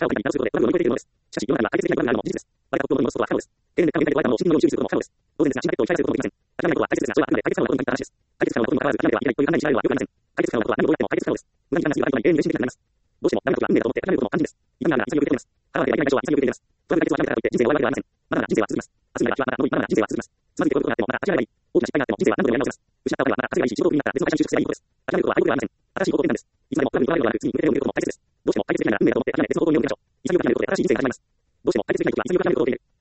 を繰り返すことでトラブルを乗り越えているのです。しかし、世の中には解決できないことがあるのも事実です。我々が夫のことを戻すことは不可能です。定年で考えてワイパーの真のように修理することも不可能です。当然ですが、新解決を理解することもできません。諦めることは大切ですが、それはあくまで解決可能なことに関して話です。解決可能なことに関わらず諦めてはいけないという考えにしないのはよくありません。解決可能なことは何をどうやっても解決可能です。無駄に時間が過ぎる間に永遠に精神的になります。どうしてもダメな時は運命だと思って諦めることも肝心です。痛みながら潔く受け止めます。払わなければいけない場所は潔く受け止めます。トラブル解決を諦めたからといって人生は終わるわけではありません。まだまだ人生は続きます。明日にまだまだ人生は続きます。つまずいて転ぶことがあってもまだ諦めればいい。大きな失敗があっても人生は何度でもやり直せます。失ったお金はまた稼げばいいし、仕事をクビになったら別の会社に就職すればいいことです。諦めることは敗北ではありません。新しい方向転換です。いつまでもトラブルにとらわれることなく次に向けて手を見ることも大切です。どうしても解決できないなら運命だと思って諦め別の方向に目を向けましょう。潔く諦めることで新しい人生が始まります。どうしても解決できない時は潔く諦めることを受け入れる。